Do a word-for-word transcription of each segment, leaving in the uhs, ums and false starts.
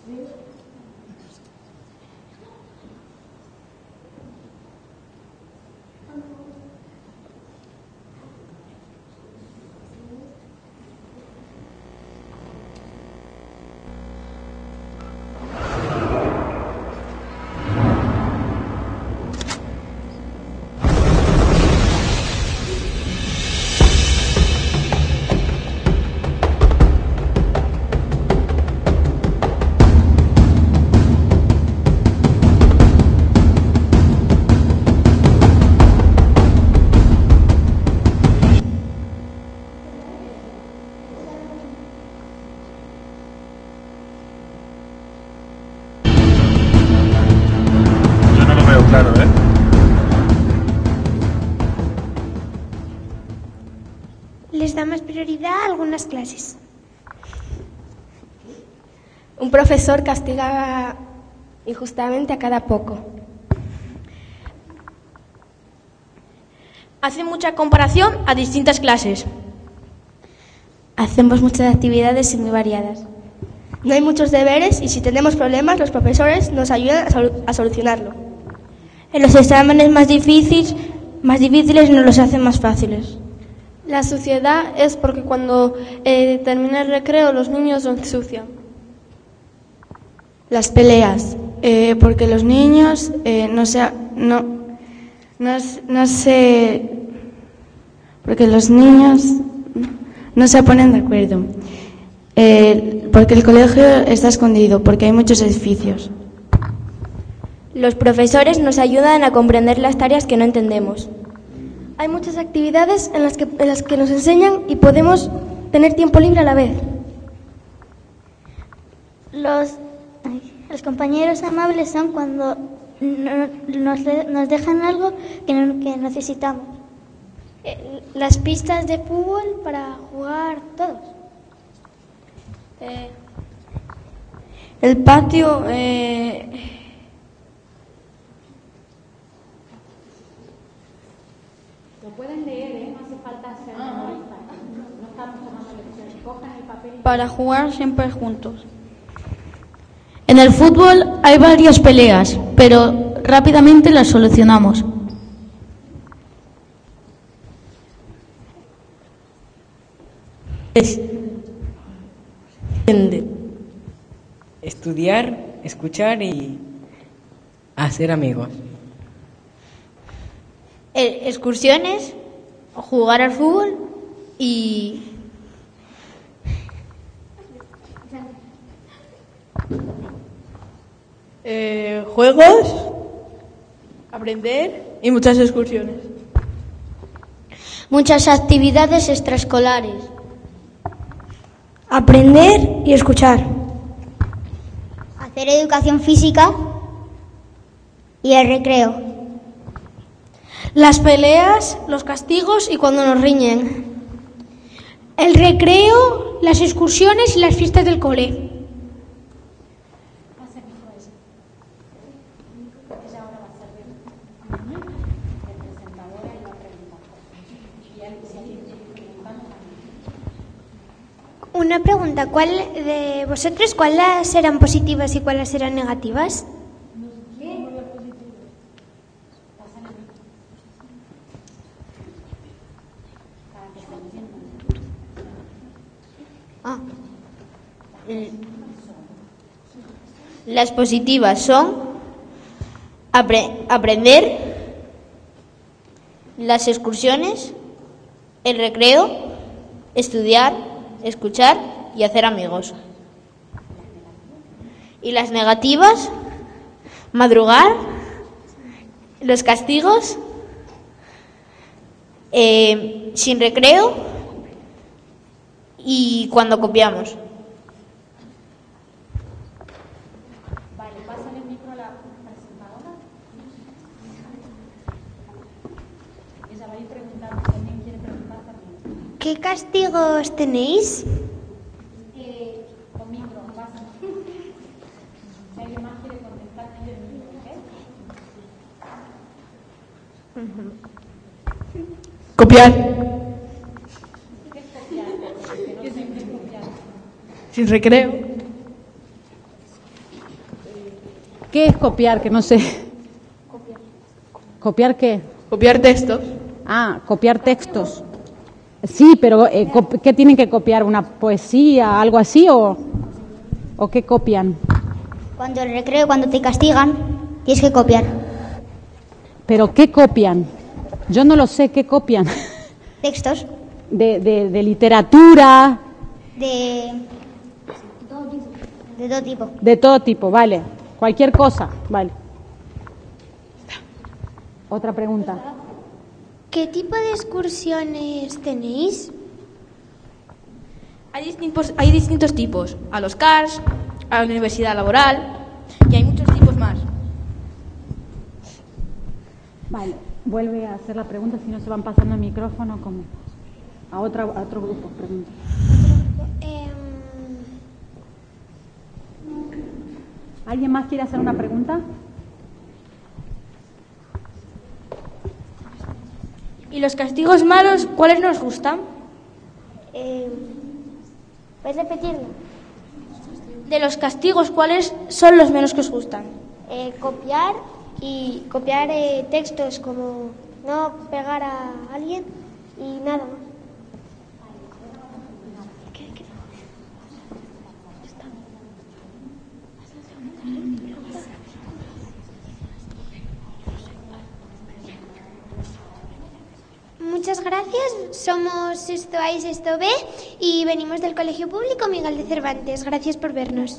Claro, ¿eh? Les da más prioridad a algunas clases. Un profesor castiga injustamente a cada poco. Hace mucha comparación a distintas clases. Hacemos muchas actividades y muy variadas. No hay muchos deberes y si tenemos problemas, los profesores nos ayudan a, sol- a solucionarlo. En los exámenes más difíciles, más difíciles nos los hacen más fáciles. La suciedad es porque cuando eh, termina el recreo los niños se ensucian. Las peleas, eh, porque los niños eh, no se no, no, no se porque los niños no se ponen de acuerdo, eh, porque el colegio está escondido, porque hay muchos edificios. Los profesores nos ayudan a comprender las tareas que no entendemos. Hay muchas actividades en las que, en las que nos enseñan y podemos tener tiempo libre a la vez. Los, los compañeros amables son cuando no, nos, nos dejan algo que, no, que necesitamos. Eh, las pistas de fútbol para jugar todos. Eh, el patio... Eh, Lo pueden leer, ¿eh? No hace falta ser memoristas. No estamos tomando lecciones. Cojan el papel y... Para jugar siempre juntos. En el fútbol hay varias peleas, pero rápidamente las solucionamos. Es estudiar, escuchar y hacer amigos. Excursiones, jugar al fútbol y... Eh, juegos, aprender y muchas excursiones. Muchas actividades extraescolares. Aprender y escuchar. Hacer educación física y el recreo. Las peleas, los castigos y cuando nos riñen. El recreo, las excursiones y las fiestas del cole. Una pregunta, ¿cuál de vosotros cuáles serán positivas y cuáles serán negativas? Ah. Las positivas son apre- aprender, las excursiones, el recreo, estudiar, escuchar y hacer amigos. Y las negativas, madrugar, los castigos, eh, sin recreo y cuando copiamos. Vale, pásale el micro a la presentadora. Ella va a ir preguntando, también quiere preguntar también. ¿Qué castigos tenéis? Eh, con micro, pásale. Si alguien más quiere contestar, pide el micro, ¿ok? Copiar. ¿Qué es copiar? Que no sé qué es copiar. Sin recreo. ¿Qué es copiar? Que no sé. Copiar. ¿Copiar qué? Copiar textos. Ah, copiar textos. Sí, pero eh, ¿qué tienen que copiar? ¿Una poesía, algo así o, o qué copian? Cuando el recreo, cuando te castigan, tienes que copiar. ¿Pero qué copian? Yo no lo sé, ¿qué copian? Textos. De, de, de literatura. De... De todo tipo. De todo tipo, vale. Cualquier cosa, vale. Otra pregunta. ¿Qué tipo de excursiones tenéis? Hay distintos, hay distintos tipos. A los C A R S, a la universidad laboral y hay muchos tipos más. Vale, vuelve a hacer la pregunta, si no se van pasando el micrófono como a, otra, a otro grupo. Pregunta. Eh, ¿Alguien más quiere hacer una pregunta? ¿Y los castigos malos, cuáles nos gustan? Eh, ¿Puedes repetirlo? De los castigos, ¿cuáles son los menos que os gustan? Eh, copiar y copiar eh, textos como no pegar a alguien y nada más. Muchas gracias. Somos Sexto A y Sexto B y venimos del Colegio Público Miguel de Cervantes. Gracias por vernos.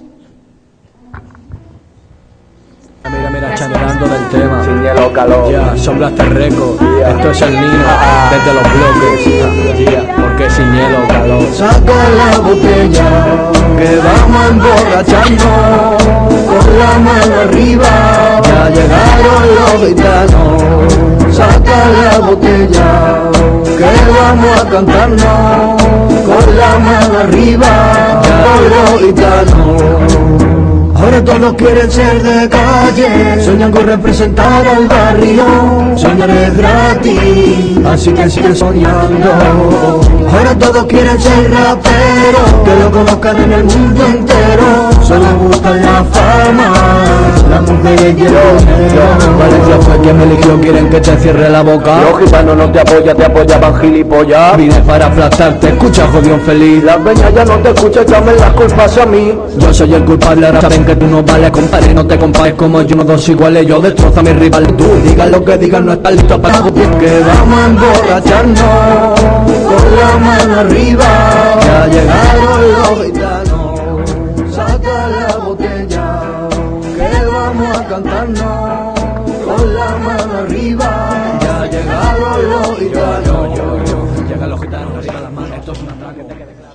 Mira, mira, chaneando del tema. Sin hielo, calor. Ya, sombras terreco. Yeah. Esto es el niño desde los bloques. Yeah. Porque sin hielo, calor. Saca la botella, que vamos a emborracharnos. Con la mano arriba, ya llegaron los gitanos. Saca la botella, que vamos a cantarnos. Con la mano arriba, ya los gitanos. Ahora todos quieren ser de calle, soñan con representar al barrio. Soñar es gratis, así que sigue soñando. Ahora todos quieren ser raperos, que lo conozcan en el mundo entero. Solo buscan la fama, las mujeres quieren dinero. Valencia fue quien me eligió, quieren que te cierre la boca. Los gitanos no te apoyan, te apoyaban gilipollas. Vine para aplastarte, escucha jodido feliz. Las veñas ya no te escuchan, llamen las culpas a mí. Yo soy el culpable, ahora saben que tú no vales, compadre, no te compares como yo, no dos iguales. Yo destrozo a mi rival, tú digas lo que digas, no estás listo para copiar. Que vamos a emborracharnos, con la mano arriba, ya llegaron los gitanos. Saca la botella, que vamos a cantarnos, con la mano arriba, ya llegaron los gitanos. Llegan los gitanos, arriba las manos, esto es un ataque.